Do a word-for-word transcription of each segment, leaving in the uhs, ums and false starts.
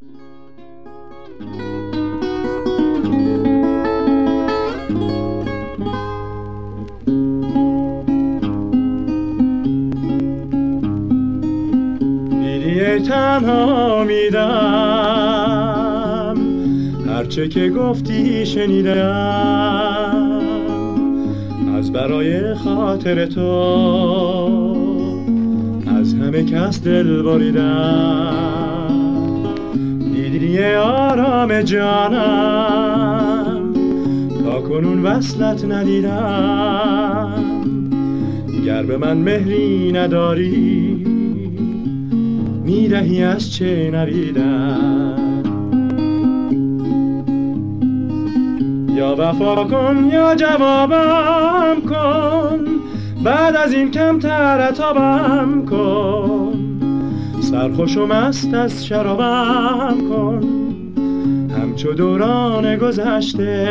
دیدی تنها میدم، هرچه که گفتی شنیدم، از برای خاطر تو از همه کس دل بریدم. دیدی آرام جانم، تا کنون وصلت ندیدم. گر به من مهری نداری، میدهی از چه نریدم. یا وفا کن یا جوابم کن، بعد از این کمتر عتابم کن. سرخوش و مست از شرابم کن، همچو دوران گذشته.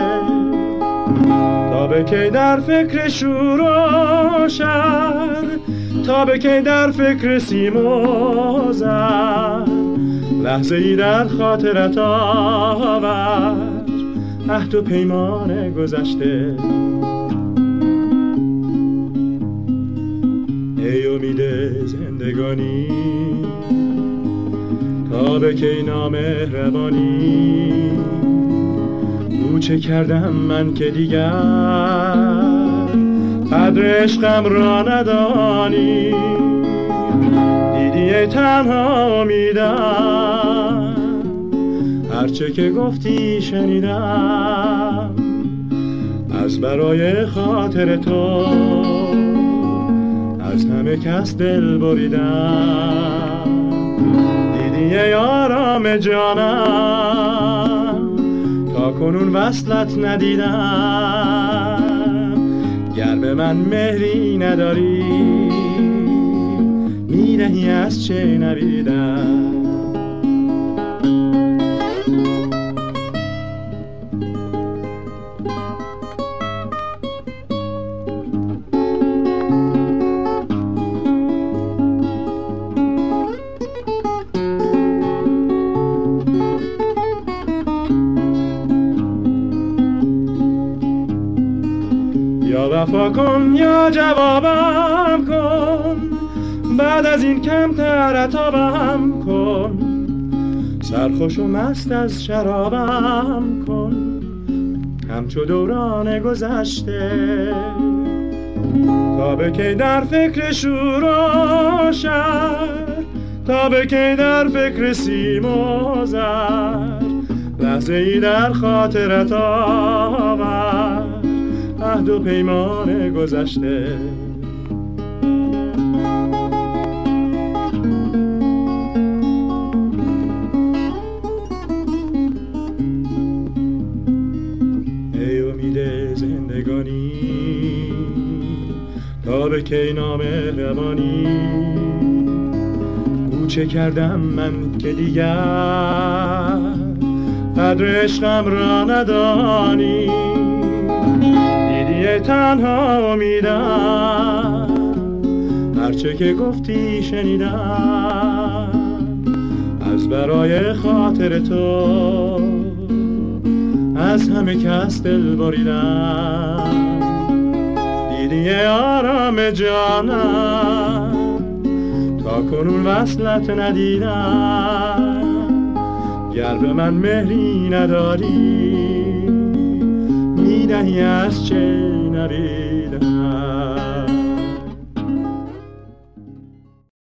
تا به کی در فکر شور و شر، تا به کی در فکر سیم و زر. لحظه ای در خاطرت آور، عهد و پیمان گذشته. ای امید زندگانی، تا به کی نامهربانی. او چه کردم من که دیگر قدر عشقم را ندانی. دیدی تنها میدم، هرچه که گفتی شنیدم. از برای خاطر تو از همه کس دل بریدم. دیدی ای آرام جانم، تا کنون وصلت ندیدم. گر به من مهری نداری، میدهی از چه نریدم. یا وفا کن یا جوابم کن، بعد از این کمتر عتابم کن. سرخوش و مست از شرابم کن، همچو دوران گذشته. تا به کی در فکر شور و شر، تا به کی در فکر سیم و زر. لحظه ای در خاطرت آور، عهد و پیمان گذشته. ای امید زندگانی، تا به کی نامهربانی. او چه کردم من که دیگر قدر عشقم را ندانی. دیدی تنها میدم، هرچه که گفتی شنیدم. از برای خاطر تو از همه کس دل بریدم. دیدی آرام جانم، تا کنون وصلت ندیدم. گر به من مهری نداری، میدهی از چه نریدم.